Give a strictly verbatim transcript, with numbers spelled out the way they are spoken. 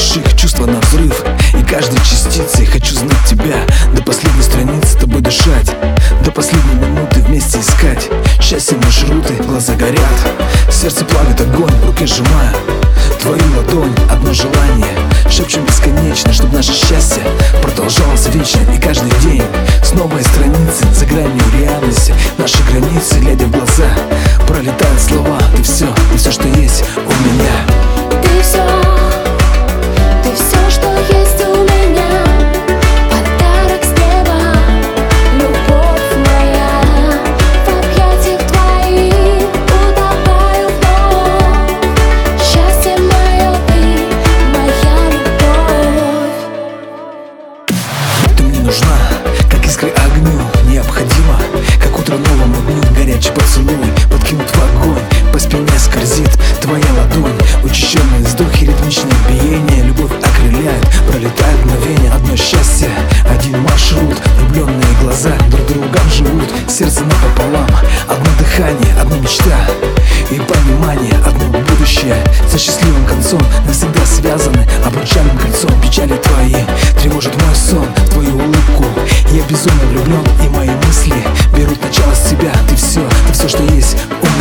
души чувства на взрыв. И каждой частицей хочу знать тебя, до последней страницы тобой дышать, до последней минуты вместе искать счастье, маршруты, глаза горят, сердце плавит огонь, в руке сжимаю твою ладонь. Одно желание, шепчем бесконечно, чтобы наше счастье продолжалось вечно. И каждый день с новой страницы, за гранью реальности, наши границы, глядя в глаза, пролетают слова. Ты все, ты все, что есть у меня. Ты все, ты все, что есть у меня. Подарок с неба, любовь моя. В объятиях твоих утопаю вновь. Счастье мое, ты моя любовь. Ты мне нужна, как искры огню, необходимо, как утро новому дню. Горячий поцелуй подкинут в огонь, по спине скользит твоя ладонь. Учащенные вздохи, ритмичное биение, любовь окрыляет, пролетает мгновение. Одно счастье, один маршрут, влюбленные глаза друг другом живут. Сердце напополам, одно дыхание, одна мечта и понимание, одно будущее. За счастливым концом навсегда связаны обручальным кольцом. Печали твои тревожат мой сон, твою улыбку я безумно влюблен, и мои мысли берут начало с тебя. Ты все, ты все, что есть у меня.